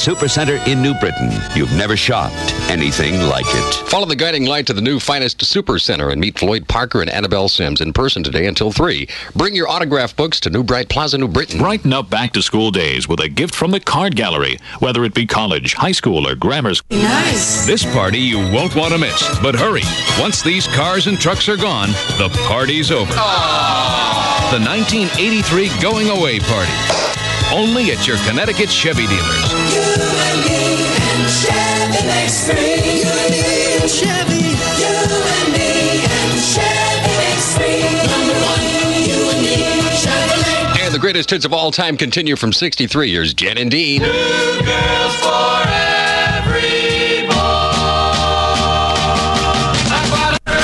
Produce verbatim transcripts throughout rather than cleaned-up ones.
Supercenter in New Britain. You've never shopped anything like it. Follow the guiding light to the new finest Supercenter and meet Floyd Parker and Annabelle Sims in person today until three. Bring your autograph books to New Bright Plaza, New Britain. Brighten up back-to-school days with a gift from the Card Gallery, whether it be college, high school, or grammar school. Nice. This party you won't want to miss. But hurry. Once these cars and trucks are gone, the party's over. Aww. The nineteen eighty-three Going Away Party. Only at your Connecticut Chevy dealers. You and me and Chevy makes three. You and me and Chevy. You and me and Chevy makes three. Number one, you and me, Chevrolet. And the greatest hits of all time continue from sixty-three years. Jen and Dean. Two girls for every boy. I bought her.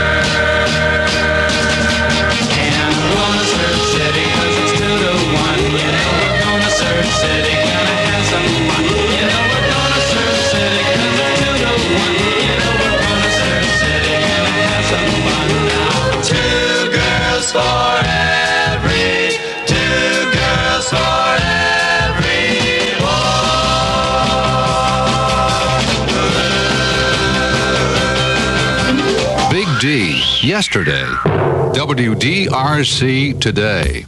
And we're gonna search city 'cause it's two to one. You know we're gonna search city, gonna have some fun. You know we're gonna search city 'cause it's two to one. You know we're gonna search city, gonna have some fun now. Two girls for every, two girls for every boy. Big D, yesterday. W D R C today.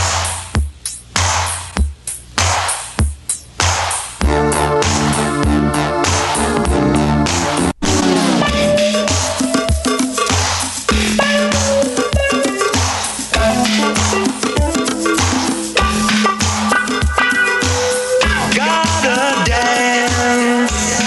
Gotta dance.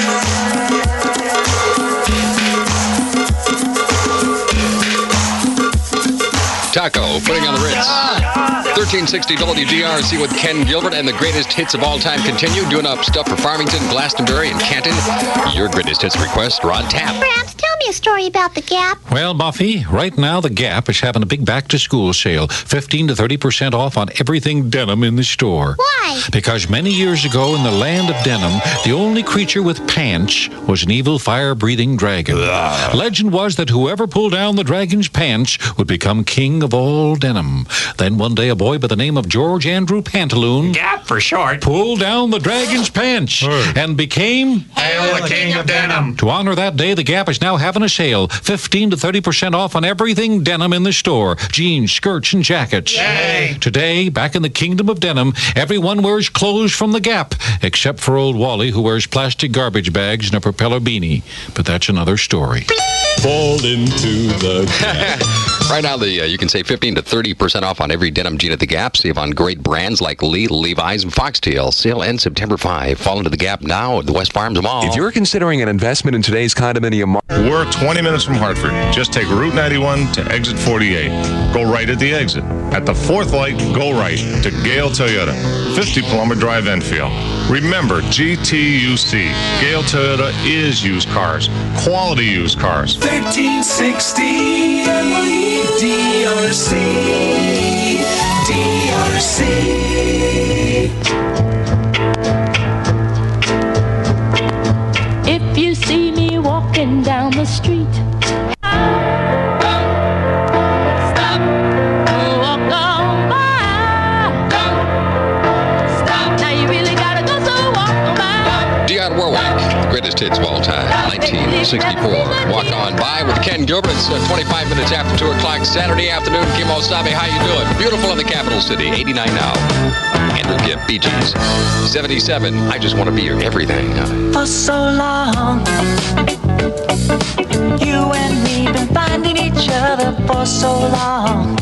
Taco, putting on the Ritz. thirteen sixty W D R C with Ken Gilbert, and the greatest hits of all time continue. Doing up stuff for Farmington, Glastonbury, and Canton. Your greatest hits request are on tap. Perhaps tell me a story about the Gap. Well, Buffy, right now the Gap is having a big back-to-school sale. fifteen to thirty percent off on everything denim in the store. Why? Because many years ago in the land of denim, the only creature with pants was an evil fire-breathing dragon. Ugh. Legend was that whoever pulled down the dragon's pants would become king of all denim. Then one day a boy by the name of George Andrew Pantaloon, Gap for short, pulled down the dragon's pants and became Hail the king of denim. To honor that day, the Gap is now having a sale. fifteen to thirty percent off on everything denim in the store. Jeans, skirts, and jackets. Yay. Today, back in the kingdom of denim, everyone wears clothes from the Gap, except for old Wally, who wears plastic garbage bags and a propeller beanie. But that's another story. Fall into the Right now, the uh, you can save fifteen to thirty percent off on every denim jean at the Gap. Save on great brands like Lee, Levi's, and Foxtail. Sale ends September fifth. Fall into the Gap now at the West Farms Mall. If you're considering an investment in today's condominium market, we're twenty minutes from Hartford. Just take Route ninety-one to exit forty-eight. Go right at the exit. At the fourth light, go right to Gale Toyota, fifty Plummer Drive, Enfield. Remember, G T U C. Gale Toyota is used cars. Quality used cars. thirteen sixty D R C. D R C. If you see me walking down the street, stop, walk on by. Stop, now you really gotta go, so walk on by. Dionne Warwick, the greatest hits of all time, nineteen sixty-four. Walk on by with Ken Gilbert. It's uh, twenty-five minutes after two o'clock Saturday afternoon. Kim Osabe, how you doing? Beautiful in the capital city, eighty-nine now. Andrew Gibb, Bee Gees. seventy-seven, I Just Want to Be Your Everything. For so long, you and me been finding each other for so long.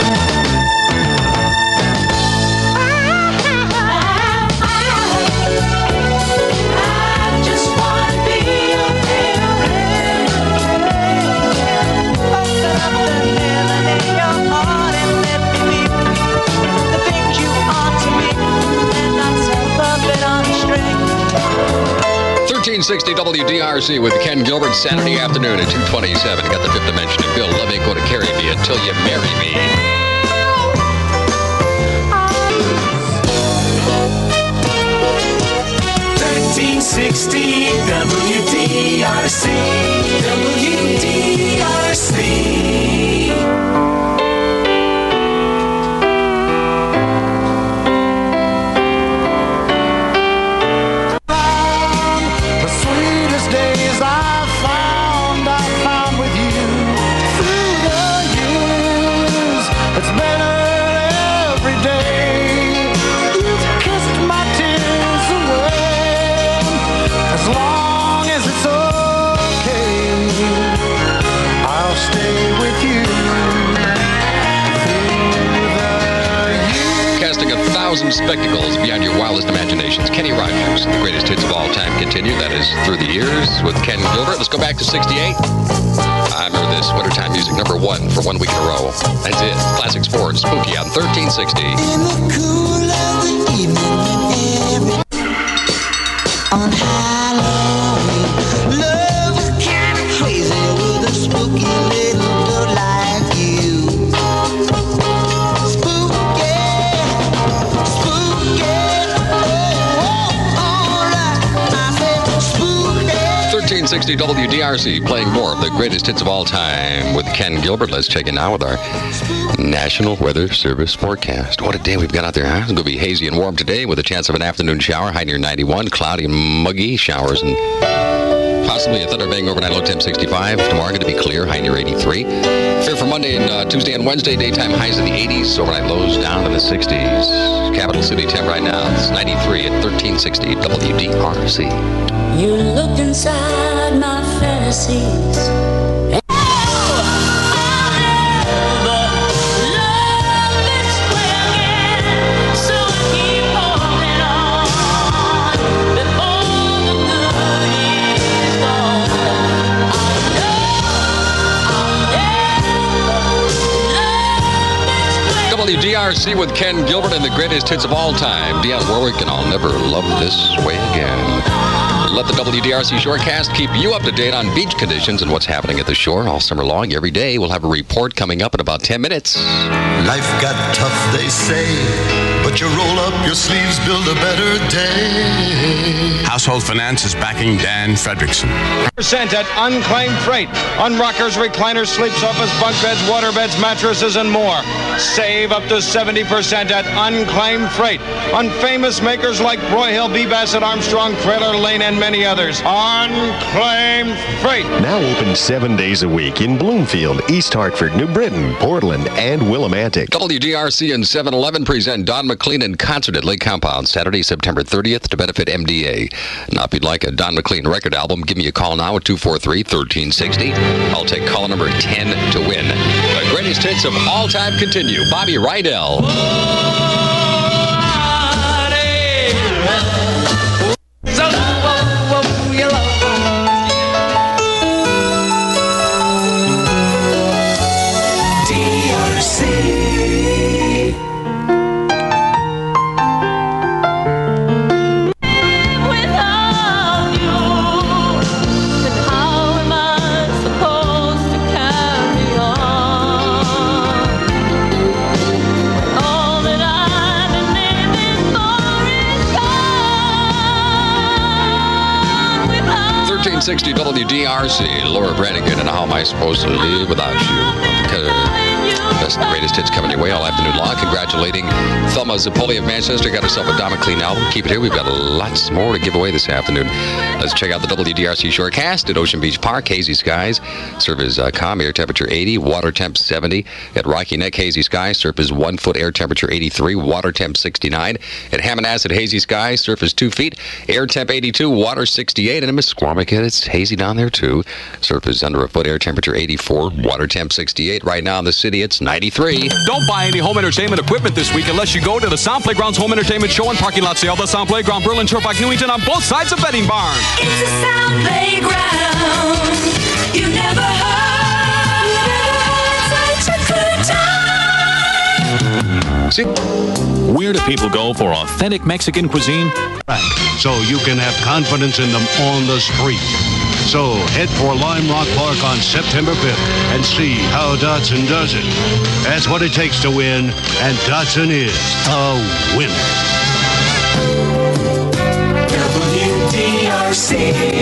thirteen sixty W D R C with Ken Gilbert, Saturday afternoon at two twenty-seven. Got the Fifth Dimension and Bill Love Ain't Gonna Carry Me Until You Marry Me. thirteen sixty W D R C. W D R C. thousand spectacles beyond your wildest imaginations. Kenny Rogers, the greatest hits of all time, continue. That is Through the Years with Ken Gilbert. Let's go back to sixty-eight. I remember this. Wintertime music, number one for one week in a row. That's it. Classics four and Spooky on thirteen sixty. In the cool of the evening when every on Halloween, love is kind of crazy with a spooky little girl like you. Spooky, spooky, oh, oh, all right. I said spooky. thirteen sixty W D R C playing more of the greatest hits of all time with Ken Gilbert. Let's check in now with our National Weather Service forecast. What a day we've got out there, huh? It's going to be hazy and warm today with a chance of an afternoon shower, high near ninety-one, cloudy and muggy showers, and possibly a thunderbang overnight, low temp sixty-five. Tomorrow going to be clear, high near eighty-three. Fair for Monday and uh, Tuesday and Wednesday, daytime highs in the eighties, overnight lows down in the sixties. Capital City temp right now, it's ninety-three at thirteen sixty W D R C. You looked inside my fantasies. W D R C with Ken Gilbert and the greatest hits of all time. Dionne Warwick and I'll Never Love This Way Again. Let the W D R C Shorecast keep you up to date on beach conditions and what's happening at the shore all summer long. Every day we'll have a report coming up in about ten minutes. Life got tough, they say, but you roll up your sleeves, build a better day. Household Finance is backing Dan Fredrickson. Percent at unclaimed freight on rockers, recliners, sleep sofas, bunk beds, water beds, mattresses, and more. Save up to seventy percent at unclaimed freight on famous makers like Broyhill, B. Bassett, Armstrong, Trailer Lane, and many others. Unclaimed freight. Now open seven days a week in Bloomfield, East Hartford, New Britain, Portland, and Willimantic. W D R C and seven eleven present Don McLean in concert at Lake Compound Saturday, September thirtieth to benefit M D A. Now, if you'd like a Don McLean record album, give me a call now at two four three, one three six zero. I'll take caller number ten to win. The greatest hits of all time continue. Bobby Rydell. D R C. Without you, then how am I supposed to carry on? All that I've been living for is gone. Without thirteen sixty W D R C. Laura Branigan, and how am I supposed to live without you? Because best and greatest hits coming your way all afternoon long. Congratulating Thelma Zapoli of Manchester. Got herself a Don McLean album. Keep it here. We've got lots more to give away this afternoon. Let's check out the W D R C Shorecast at Ocean Beach Park. Hazy skies. Surf is uh, calm. Air temperature eighty. Water temp seventy. At Rocky Neck, hazy skies. Surf is one foot. Air temperature eighty-three. Water temp sixty-nine. At Hammonasset, hazy skies. Surf is two feet. Air temp eighty-two. Water sixty-eight. And in Misquamicut, it's hazy down there too. Surf is under a foot. Air temperature eighty-four. Water temp sixty-eight. Right now in the city, it's ninety-three. Don't buy any home entertainment equipment this week unless you go to the Sound Playgrounds Home Entertainment Show and Parking Lot Sale. The Sound Playground, Berlin, Turpak, Newington on both sides of Betting Barn. It's a Sound Playground. You never heard such a good time. See, where do people go for authentic Mexican cuisine? So you can have confidence in them on the street. So head for Lime Rock Park on September fifth and see how Datsun does it. That's what it takes to win, and Datsun is a winner. W D R C.